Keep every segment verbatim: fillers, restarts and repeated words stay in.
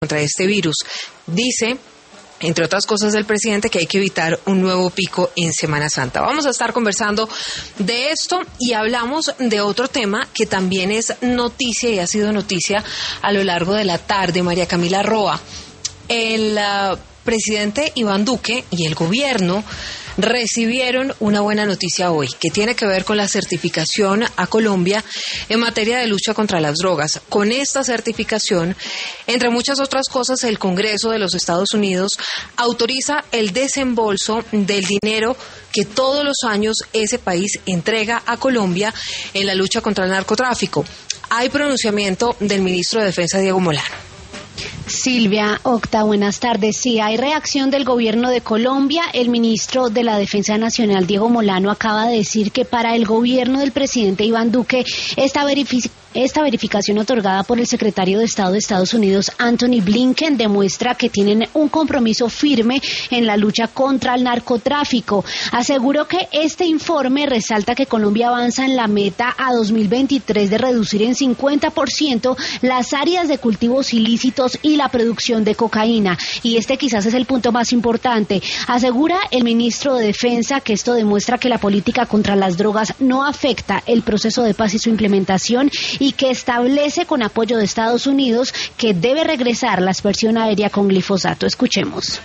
contra este virus. Dice, entre otras cosas, del presidente, que hay que evitar un nuevo pico en Semana Santa. Vamos a estar conversando de esto y hablamos de otro tema que también es noticia y ha sido noticia a lo largo de la tarde. María Camila Roa, el uh, presidente Iván Duque y el gobierno recibieron una buena noticia hoy, que tiene que ver con la certificación a Colombia en materia de lucha contra las drogas. Con esta certificación, entre muchas otras cosas, el Congreso de los Estados Unidos autoriza el desembolso del dinero que todos los años ese país entrega a Colombia en la lucha contra el narcotráfico. Hay pronunciamiento del ministro de Defensa, Diego Molano. Silvia, Octa, buenas tardes. Sí, hay reacción del gobierno de Colombia. El ministro de la Defensa Nacional, Diego Molano, acaba de decir que para el gobierno del presidente Iván Duque, esta verificación Esta verificación otorgada por el secretario de Estado de Estados Unidos, Anthony Blinken, demuestra que tienen un compromiso firme en la lucha contra el narcotráfico. Aseguró que este informe resalta que Colombia avanza en la meta a dos mil veintitrés de reducir en cincuenta por ciento las áreas de cultivos ilícitos y la producción de cocaína. Y este quizás es el punto más importante. Asegura el ministro de Defensa que esto demuestra que la política contra las drogas no afecta el proceso de paz y su implementación, y que establece con apoyo de Estados Unidos que debe regresar la aspersión aérea con glifosato. Escuchemos.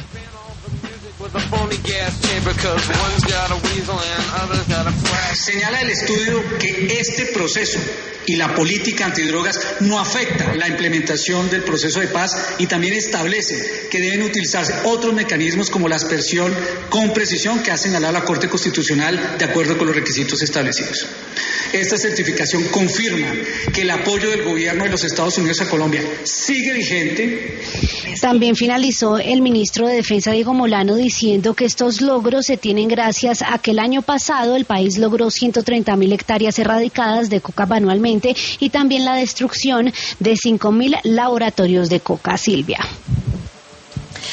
Señala el estudio que este proceso y la política antidrogas no afecta la implementación del proceso de paz y también establece que deben utilizarse otros mecanismos como la aspersión con precisión que ha señalado la Corte Constitucional de acuerdo con los requisitos establecidos. Esta certificación confirma que el apoyo del gobierno de los Estados Unidos a Colombia sigue vigente. También finalizó el ministro de Defensa, Diego Molano, diciendo que estos logros se tienen gracias a que el año pasado el país logró ciento treinta mil hectáreas erradicadas de coca anualmente y también la destrucción de cinco mil laboratorios de coca. Silvia.